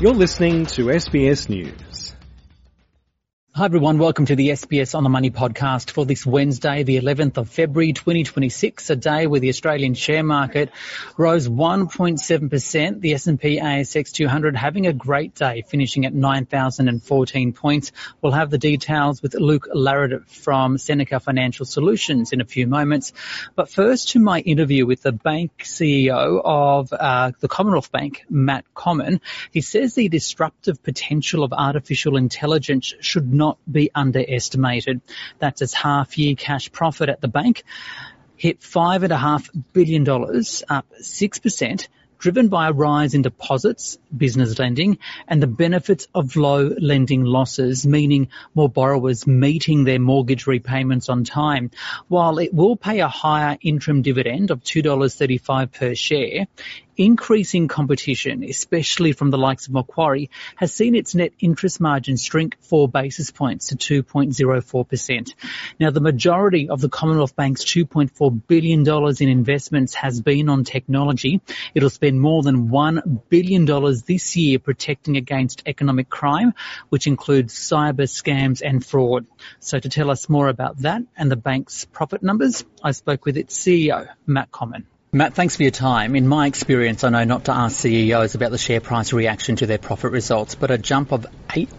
You're listening to SBS News. Hi everyone, welcome to the SBS On The Money podcast for this Wednesday, the 11th of February 2026, a day where the Australian share market rose 1.7%, the S&P ASX 200 having a great day, finishing at 9,014 points. We'll have the details with Luke Larratt from Seneca Financial Solutions in a few moments. But first to my interview with the bank CEO of the Commonwealth Bank, Matt Comyn. He says the disruptive potential of artificial intelligence should not be underestimated. That's as half-year cash profit at the bank hit $5.5 billion, up 6%, driven by a rise in deposits, business lending, and the benefits of low lending losses, meaning more borrowers meeting their mortgage repayments on time. While it will pay a higher interim dividend of $2.35 per share, increasing competition, especially from the likes of Macquarie, has seen its net interest margin shrink 4 basis points to 2.04%. Now, the majority of the Commonwealth Bank's $2.4 billion in investments has been on technology. It'll spend more than $1 billion this year protecting against economic crime, which includes cyber scams and fraud. So to tell us more about that and the bank's profit numbers, I spoke with its CEO, Matt Comyn. Matt, thanks for your time. In my experience, I know not to ask CEOs about the share price reaction to their profit results, but a jump of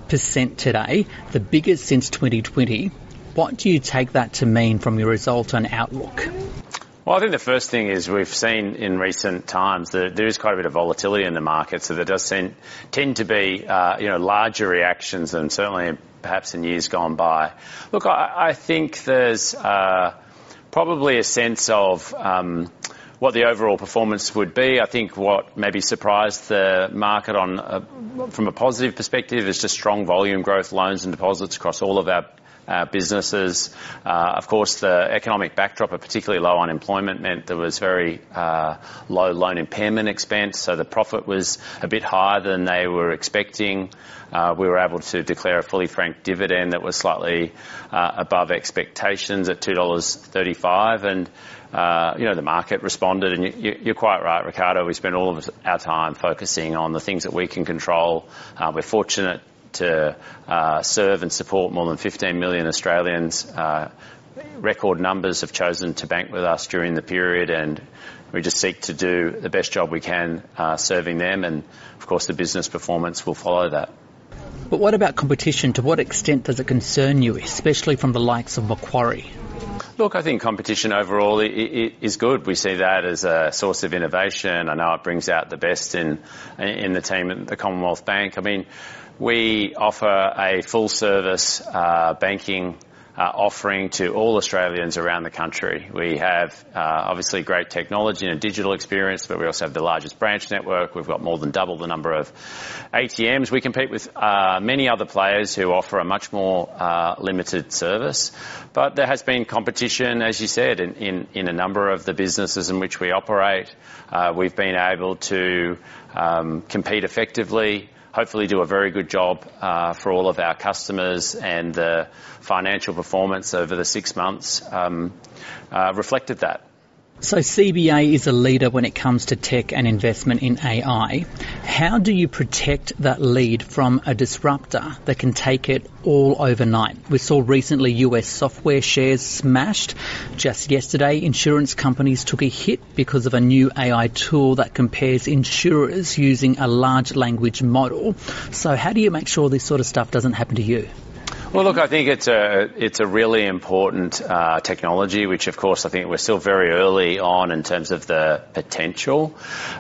8% today, the biggest since 2020. What do you take that to mean from your result and outlook? Well, I think the first thing is we've seen in recent times that there is quite a bit of volatility in the market, so there does tend to be larger reactions than certainly perhaps in years gone by. Look, I think there's probably a sense of what the overall performance would be. I think what maybe surprised the market from a positive perspective is just strong volume growth, loans and deposits across all of our businesses. Of course, the economic backdrop, particularly low unemployment, meant there was very low loan impairment expense, so the profit was a bit higher than they were expecting. We were able to declare a fully franked dividend that was slightly above expectations at $2.35, and the market responded, and you're quite right, Ricardo. We spend all of our time focusing on the things that we can control. We're fortunate to serve and support more than 15 million Australians. Record numbers have chosen to bank with us during the period, and we just seek to do the best job we can serving them, and of course the business performance will follow that. But what about competition? To what extent does it concern you, especially from the likes of Macquarie? Look, I think competition overall is good. We see that as a source of innovation. I know it brings out the best in the team at the Commonwealth Bank. I mean, we offer a full-service banking offering to all Australians around the country. We have obviously great technology and a digital experience, but we also have the largest branch network. We've got more than double the number of ATMs. We compete with many other players who offer a much more limited service. But there has been competition, as you said, in a number of the businesses in which we operate. We've been able to compete effectively, hopefully do a very good job for all of our customers, and the financial performance over the 6 months reflected that. So CBA is a leader when it comes to tech and investment in AI. How do you protect that lead from a disruptor that can take it all overnight? We saw recently US software shares smashed. Just yesterday, insurance companies took a hit because of a new AI tool that compares insurers using a large language model. So how do you make sure this sort of stuff doesn't happen to you? Well, look, I think it's a really important technology, which, of course, I think we're still very early on in terms of the potential.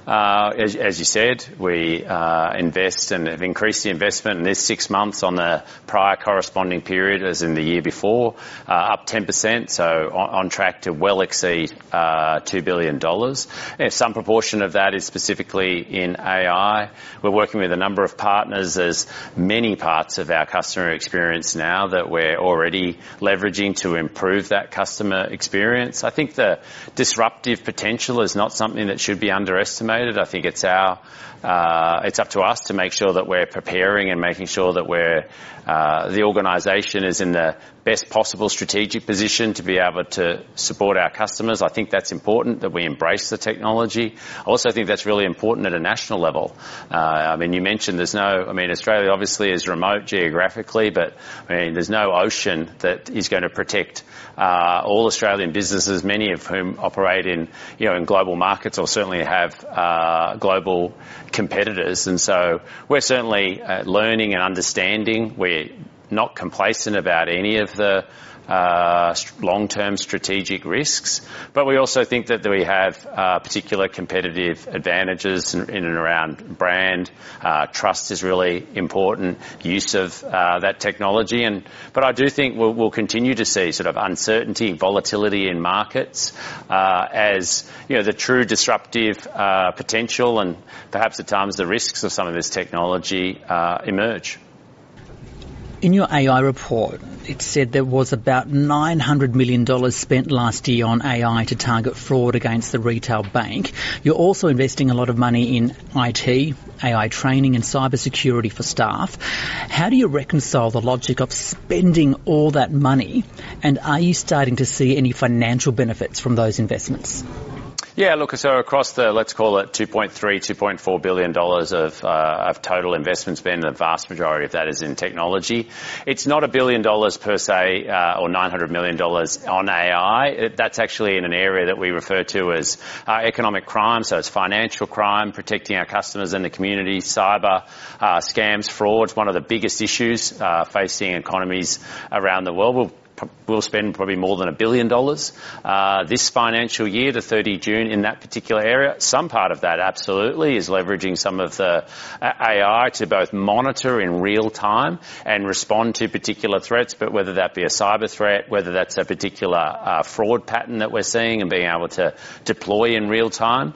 As you said, we invest and have increased the investment in this 6 months on the prior corresponding period as in the year before, up 10%, so on track to well exceed $2 billion. Some proportion of that is specifically in AI. We're working with a number of partners as many parts of our customer experience now that we're already leveraging to improve that customer experience. I think the disruptive potential is not something that should be underestimated. I think it's up to us to make sure that we're preparing and making sure that the organisation is in the best possible strategic position to be able to support our customers. I think that's important that we embrace the technology. I also think that's really important at a national level. You mentioned Australia obviously is remote geographically, but there's no ocean that is going to protect all Australian businesses, many of whom operate in global markets or certainly have global competitors. And so we're certainly learning and understanding. We're not complacent about any of the long-term strategic risks, but we also think that we have particular competitive advantages in and around brand. Trust is really important, use of that technology, but I do think we'll continue to see sort of uncertainty, volatility in markets as the true disruptive potential and perhaps at times the risks of some of this technology emerge. In your AI report, it said there was about $900 million spent last year on AI to target fraud against the retail bank. You're also investing a lot of money in IT, AI training and cybersecurity for staff. How do you reconcile the logic of spending all that money, and are you starting to see any financial benefits from those investments? Yeah, look, so across the, let's call it $2.4 billion of total investment spend, the vast majority of that is in technology. It's not $1 billion per se, or $900 million on AI. That's actually in an area that we refer to as economic crime, so it's financial crime, protecting our customers and the community, cyber, scams, frauds, one of the biggest issues facing economies around the world. We'll spend probably more than $1 billion this financial year to 30 June in that particular area. Some part of that absolutely is leveraging some of the AI to both monitor in real time and respond to particular threats, but whether that be a cyber threat, whether that's a particular fraud pattern that we're seeing and being able to deploy in real time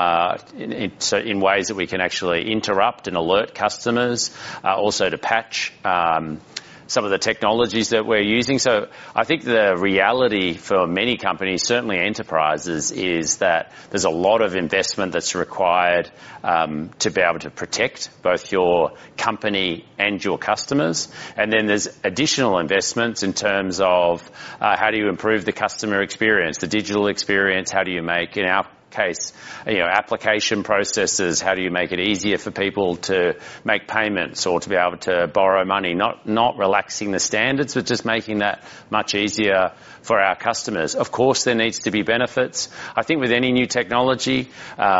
in ways that we can actually interrupt and alert customers, also to patch some of the technologies that we're using. So I think the reality for many companies, certainly enterprises, is that there's a lot of investment that's required to be able to protect both your company and your customers. And then there's additional investments in terms of how do you improve the customer experience, the digital experience, how do you make, in our case, application processes, how do you make it easier for people to make payments or to be able to borrow money, not relaxing the standards, but just making that much easier for our customers. Of course, there needs to be benefits. I think with any new technology,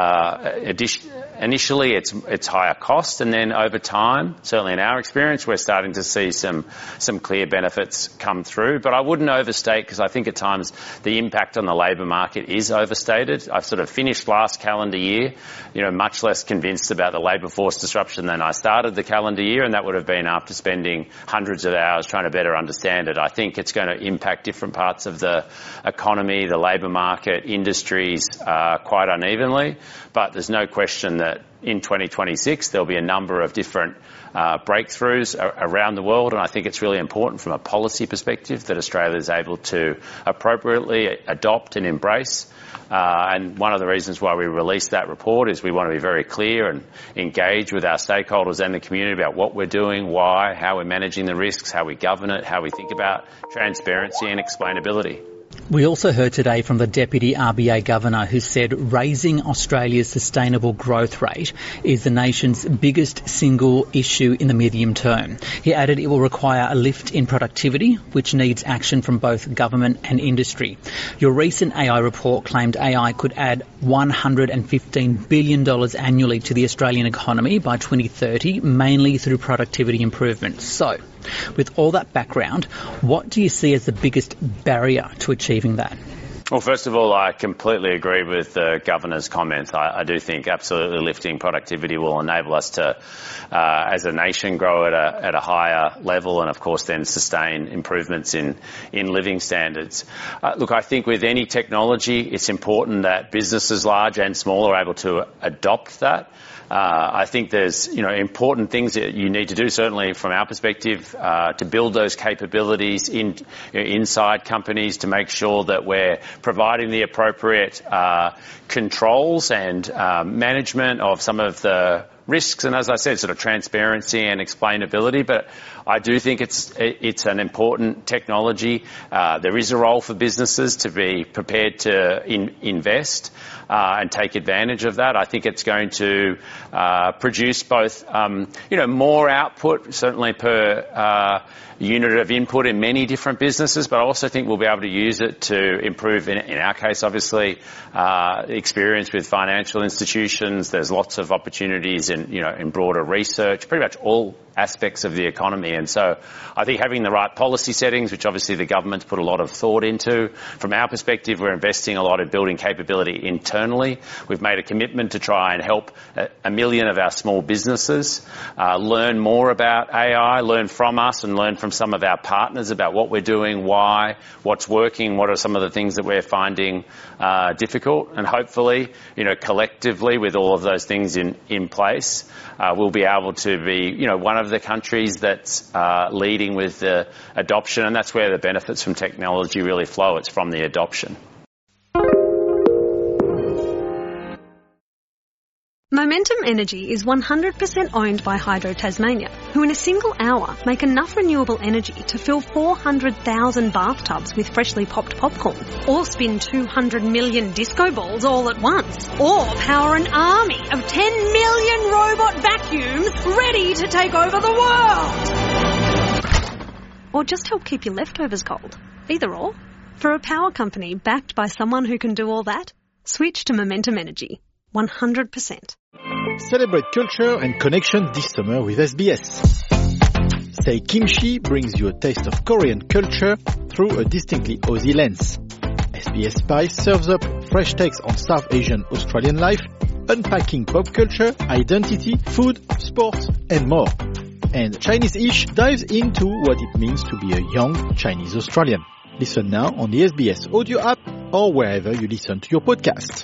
initially it's higher cost, and then over time, certainly in our experience, we're starting to see some clear benefits come through. But I wouldn't overstate, because I think at times the impact on the labour market is overstated. I've sort of finished last calendar year, much less convinced about the labour force disruption than I started the calendar year, and that would have been after spending hundreds of hours trying to better understand it. I think it's going to impact different parts of the economy, the labour market, industries quite unevenly, but there's no question that in 2026 there'll be a number of different breakthroughs around the world, and I think it's really important from a policy perspective that Australia is able to appropriately adopt and embrace. And one of the reasons why we released that report is we want to be very clear and engage with our stakeholders and the community about what we're doing, why, how we're managing the risks, how we govern it, how we think about transparency and explainability. We also heard today from the Deputy RBA Governor, who said raising Australia's sustainable growth rate is the nation's biggest single issue in the medium term. He added it will require a lift in productivity, which needs action from both government and industry. Your recent AI report claimed AI could add $115 billion annually to the Australian economy by 2030, mainly through productivity improvements. So, with all that background, what do you see as the biggest barrier to achieving that? Well, first of all, I completely agree with the Governor's comments. I do think absolutely lifting productivity will enable us to, as a nation, grow at a higher level and, of course, then sustain improvements in living standards. Look, I think with any technology, it's important that businesses, large and small, are able to adopt that. I think there's, important things that you need to do, certainly from our perspective, to build those capabilities inside companies to make sure that we're providing the appropriate controls and management of some of the risks and, as I said, sort of transparency and explainability. But I do think it's an important technology. There is a role for businesses to be prepared to invest and take advantage of that. I think it's going to produce both, more output, certainly per unit of input in many different businesses, but I also think we'll be able to use it to improve, in our case, obviously, experience with financial institutions. There's lots of opportunities in broader research, pretty much all aspects of the economy. And so I think having the right policy settings, which obviously the government's put a lot of thought into. From our perspective, we're investing a lot in building capability internally. We've made a commitment to try and help 1 million of our small businesses learn more about AI, learn from us and learn from some of our partners about what we're doing, why, what's working, what are some of the things that we're finding difficult. And hopefully, collectively with all of those things in place, we'll be able to be, one of the countries that's leading with the adoption, and that's where the benefits from technology really flow. It's from the adoption. Momentum Energy is 100% owned by Hydro Tasmania, who in a single hour make enough renewable energy to fill 400,000 bathtubs with freshly popped popcorn, or spin 200 million disco balls all at once, or power an army of 10 million robot vacuums ready to take over the world. Or just help keep your leftovers cold. Either or. For a power company backed by someone who can do all that, switch to Momentum Energy. 100%. Celebrate culture and connection this summer with SBS. Say Kimchi brings you a taste of Korean culture through a distinctly Aussie lens. SBS Spice serves up fresh takes on South Asian Australian life, unpacking pop culture, identity, food, sports, and more. And Chinese-ish dives into what it means to be a young Chinese Australian. Listen now on the SBS audio app or wherever you listen to your podcast.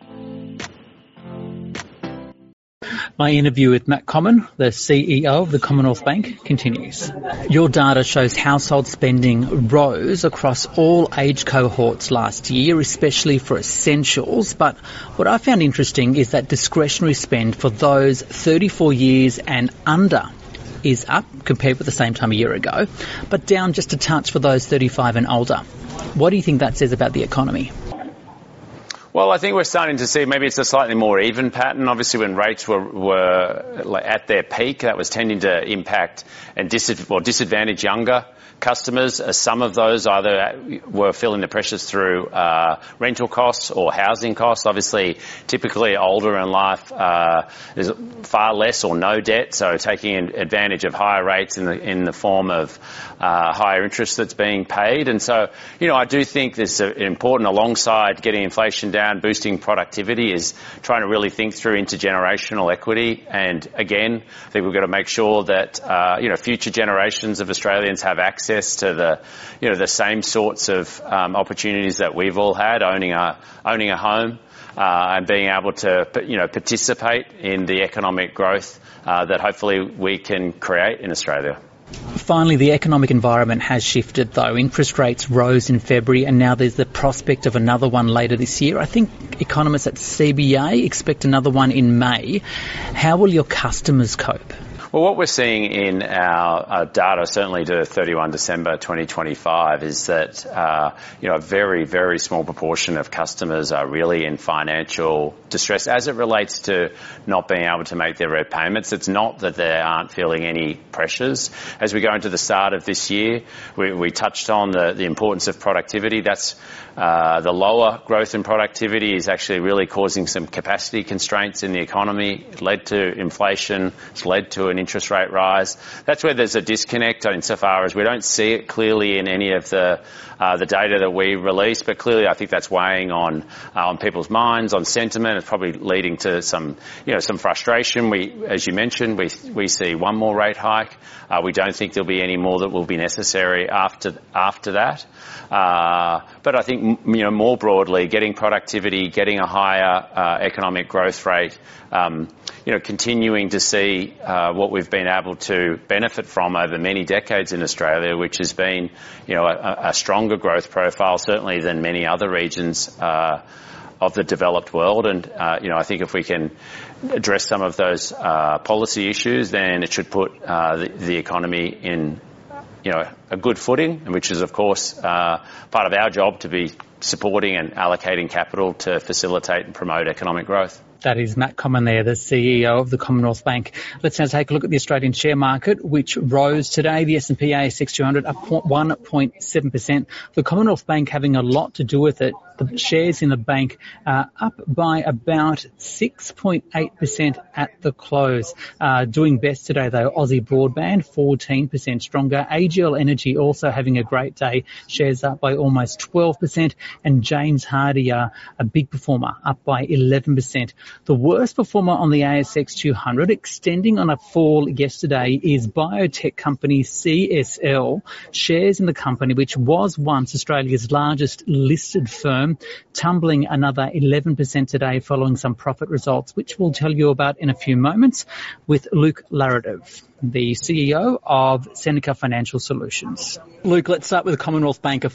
My interview with Matt Comyn, the CEO of the Commonwealth Bank, continues. Your data shows household spending rose across all age cohorts last year, especially for essentials. But what I found interesting is that discretionary spend for those 34 years and under is up compared with the same time a year ago, but down just a touch for those 35 and older. What do you think that says about the economy? Well, I think we're starting to see maybe it's a slightly more even pattern. Obviously, when rates were at their peak, that was tending to impact and disadvantage younger customers. Some of those either were feeling the pressures through rental costs or housing costs. Obviously, typically older in life, there's far less or no debt, so taking advantage of higher rates in the form of higher interest that's being paid. And so, I do think this is important alongside getting inflation down, boosting productivity, is trying to really think through intergenerational equity. And again, I think we've got to make sure that, future generations of Australians have access to the same sorts of opportunities that we've all had, owning a home and being able to participate in the economic growth that hopefully we can create in Australia. Finally, the economic environment has shifted, though. Interest rates rose in February, and now there's the prospect of another one later this year. I think economists at CBA expect another one in May. How will your customers cope? Well, what we're seeing in our data, certainly to 31 December 2025, is that, a very, very small proportion of customers are really in financial distress as it relates to not being able to make their repayments. It's not that they aren't feeling any pressures. As we go into the start of this year, we touched on the importance of productivity. That's the lower growth in productivity is actually really causing some capacity constraints in the economy. It led to inflation. It's led to an interest rate rise. That's where there's a disconnect insofar as we don't see it clearly in any of the data that we release, but clearly I think that's weighing on people's minds, on sentiment. It's probably leading to some frustration. As you mentioned, we see one more rate hike. We don't think there'll be any more that will be necessary after that. But I think, more broadly, getting productivity, getting a higher economic growth rate, continuing to see what we've been able to benefit from over many decades in Australia, which has been, a stronger growth profile, certainly than many other regions of the developed world. And, I think if we can address some of those policy issues, then it should put the economy in, a good footing, which is, of course, part of our job to be supporting and allocating capital to facilitate and promote economic growth. That is Matt Comyn there, the CEO of the Commonwealth Bank. Let's now take a look at the Australian share market, which rose today. The S&P ASX 200 up 1.7%. The Commonwealth Bank having a lot to do with it. The shares in the bank up by about 6.8% at the close. Doing best today, though, Aussie Broadband, 14% stronger. AGL Energy also having a great day. Shares up by almost 12%. And James Hardie, a big performer, up by 11%. The worst performer on the ASX 200, extending on a fall yesterday, is biotech company CSL. Shares in the company, which was once Australia's largest listed firm, tumbling another 11% today following some profit results, which we'll tell you about in a few moments with Luke Laradov, the CEO of Seneca Financial Solutions. Luke, let's start with the Commonwealth Bank, a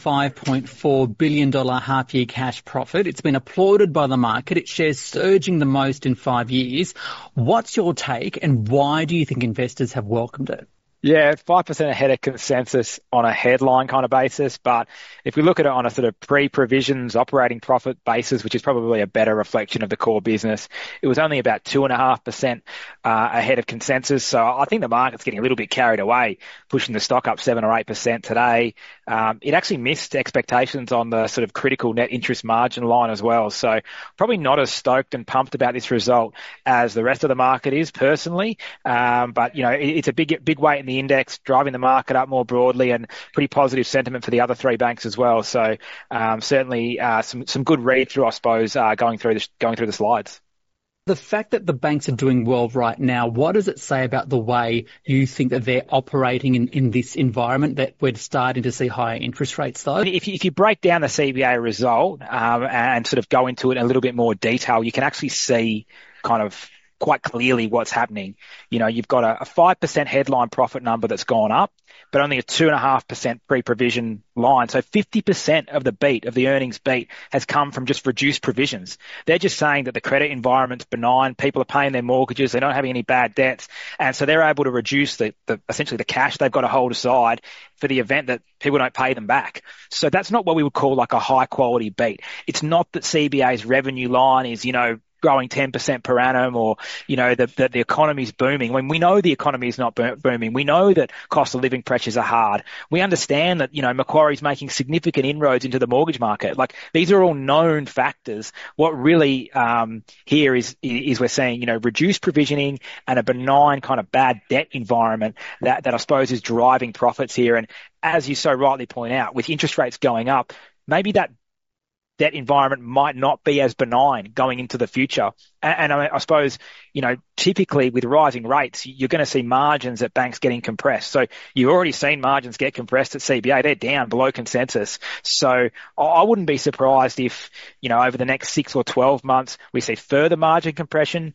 $5.4 billion half-year cash profit. It's been applauded by the market. Its shares surging the most in 5 years. What's your take, and why do you think investors have welcomed it? Yeah, 5% ahead of consensus on a headline kind of basis. But if we look at it on a sort of pre-provisions operating profit basis, which is probably a better reflection of the core business, it was only about 2.5% ahead of consensus. So I think the market's getting a little bit carried away, pushing the stock up 7 or 8% today. It actually missed expectations on the sort of critical net interest margin line as well. So probably not as stoked and pumped about this result as the rest of the market is personally. But, it's a big weight in the index, driving the market up more broadly, and pretty positive sentiment for the other three banks as well. So certainly some good read through, I suppose, going through the slides. The fact that the banks are doing well right now, what does it say about the way you think that they're operating in this environment that we're starting to see higher interest rates, though? If you break down the CBA result and sort of go into it in a little bit more detail, you can actually see kind of quite clearly what's happening. You've got a 5% headline profit number that's gone up, but only a 2.5% pre-provision line. So 50% of the earnings beat has come from just reduced provisions. They're just saying that the credit environment's benign, people are paying their mortgages, they're not having any bad debts, and so they're able to reduce essentially the cash they've got to hold aside for the event that people don't pay them back. So that's not what we would call like a high quality beat. It's not that CBA's revenue line is, growing 10% per annum, or, that the economy's booming. When we know the economy is not booming, we know that cost of living pressures are hard. We understand that, Macquarie's making significant inroads into the mortgage market. Like, these are all known factors. What really here is we're seeing, reduced provisioning and a benign kind of bad debt environment that I suppose is driving profits here. And as you so rightly point out, with interest rates going up, maybe that debt environment might not be as benign going into the future. And I suppose, typically with rising rates, you're going to see margins at banks getting compressed. So you've already seen margins get compressed at CBA. They're down below consensus. So I wouldn't be surprised if, over the next 6 or 12 months, we see further margin compression,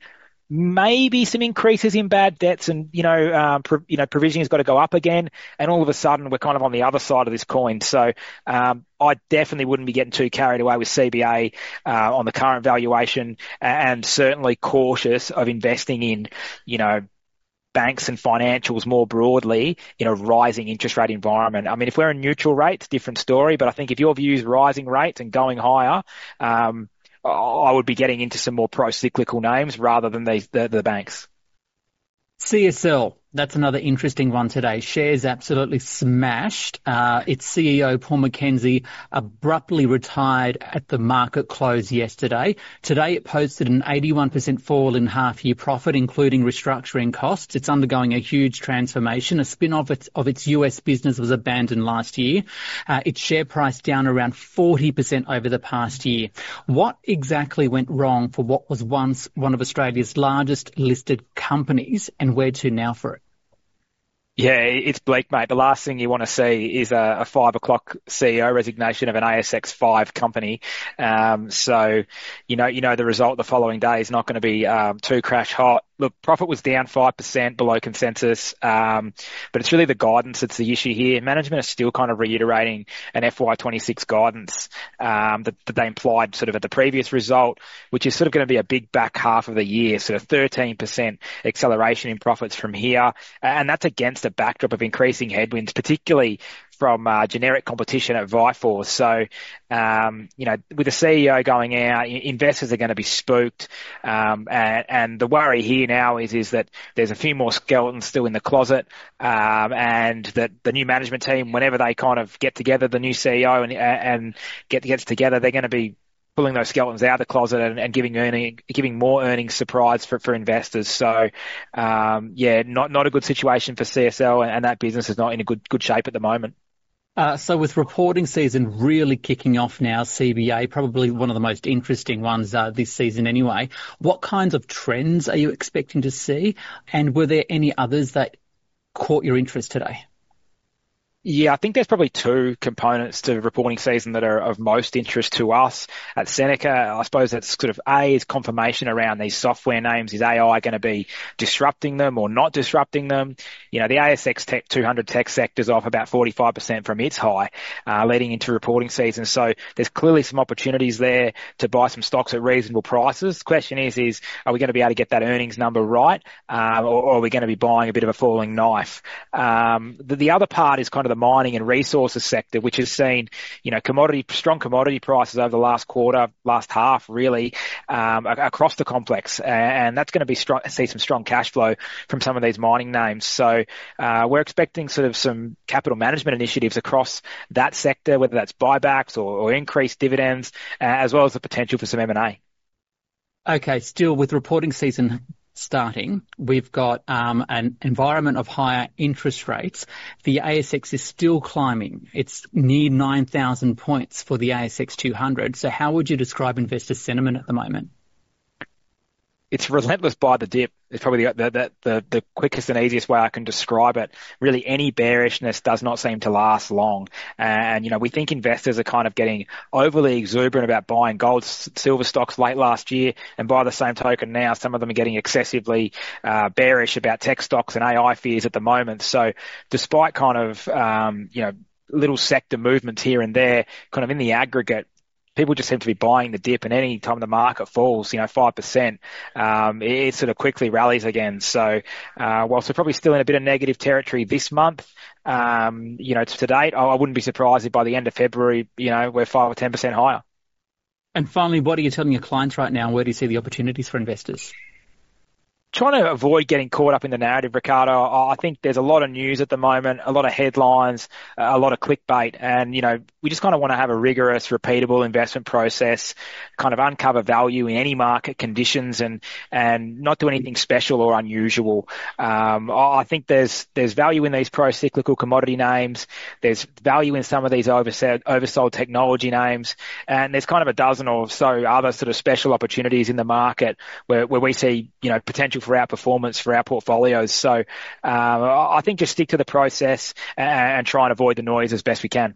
maybe some increases in bad debts, and provisioning has got to go up again, and all of a sudden we're kind of on the other side of this coin. So I definitely wouldn't be getting too carried away with CBA on the current valuation, and certainly cautious of investing in banks and financials more broadly in a rising interest rate environment. I mean, if we're in neutral rates, different story, but I think if your view is rising rates and going higher, I would be getting into some more pro-cyclical names rather than the banks. CSL, That's another interesting one today. Shares absolutely smashed. Its CEO, Paul McKenzie, abruptly retired at the market close yesterday. Today it posted an 81% fall in half-year profit, including restructuring costs. It's undergoing a huge transformation. A spin-off of its US business was abandoned last year. Its share price down around 40% over the past year. What exactly went wrong for what was once one of Australia's largest listed companies, and where to now for it? Yeah, it's bleak, mate. The last thing you want to see is a 5 o'clock CEO resignation of an ASX 5 company. So, you know, the result the following day is not going to be too crash hot. Look, profit was down 5% below consensus, but it's really the guidance that's the issue here. Management is still kind of reiterating an FY26 guidance that they implied sort of at the previous result, which is sort of going to be a big back half of the year, sort of 13% acceleration in profits from here. And that's against a backdrop of increasing headwinds, particularly from generic competition at Vifor. So, with the CEO going out, investors are going to be spooked. And the worry here now is that there's a few more skeletons still in the closet, and that the new management team, whenever they kind of get together, the new CEO and gets together, they're going to be pulling those skeletons out of the closet and giving more earnings surprise for investors. So, not a good situation for CSL, and that business is not in a good shape at the moment. So with reporting season really kicking off now, CBA, probably one of the most interesting ones this season anyway, what kinds of trends are you expecting to see? And were there any others that caught your interest today? Yeah, I think there's probably two components to reporting season that are of most interest to us at Seneca. I suppose that's sort of is confirmation around these software names. Is AI going to be disrupting them or not disrupting them? You know, the ASX 200 tech sector's off about 45% from its high, leading into reporting season. So there's clearly some opportunities there to buy some stocks at reasonable prices. The question is are we going to be able to get that earnings number right, or are we going to be buying a bit of a falling knife? The other part is kind of the mining and resources sector, which has seen, strong commodity prices over the last quarter, last half, really, across the complex. And that's going to see some strong cash flow from some of these mining names. So, we're expecting sort of some capital management initiatives across that sector, whether that's buybacks or increased dividends, as well as the potential for some M&A. Okay, still with reporting season starting, we've got an environment of higher interest rates. The ASX is still climbing. It's near 9,000 points for the ASX 200. So how would you describe investor sentiment at the moment? It's relentless by the dip. It's probably the quickest and easiest way I can describe it. Really, any bearishness does not seem to last long. And, we think investors are kind of getting overly exuberant about buying gold, silver stocks late last year. And by the same token now, some of them are getting excessively bearish about tech stocks and AI fears at the moment. So despite kind of, little sector movements here and there, kind of in the aggregate, people just seem to be buying the dip, and any time the market falls, 5%, it sort of quickly rallies again. So, whilst we're probably still in a bit of negative territory this month, to date, I wouldn't be surprised if by the end of February, we're 5 or 10% higher. And finally, what are you telling your clients right now? Where do you see the opportunities for investors? Trying to avoid getting caught up in the narrative, Ricardo. I think there's a lot of news at the moment, a lot of headlines, a lot of clickbait, and, we just kind of want to have a rigorous, repeatable investment process, kind of uncover value in any market conditions and not do anything special or unusual. I think there's value in these pro-cyclical commodity names. There's value in some of these oversold technology names, and there's kind of a dozen or so other sort of special opportunities in the market where we see, potential for outperformance for our portfolios. So I think just stick to the process and try and avoid the noise as best we can.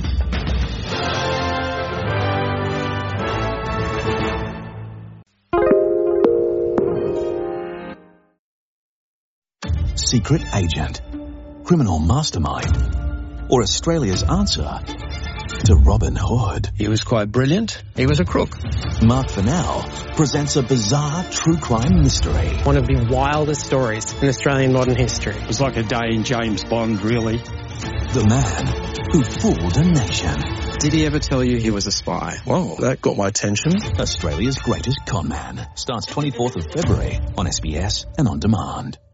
Secret agent, criminal mastermind, or Australia's answer to Robin Hood. He was quite brilliant. He was a crook. Mark Fennell presents a bizarre true crime mystery. One of the wildest stories in Australian modern history. It was like a day in James Bond, really. The man who fooled a nation. Did he ever tell you he was a spy? Well, that got my attention. Australia's greatest con man starts 24th of February on SBS and on demand.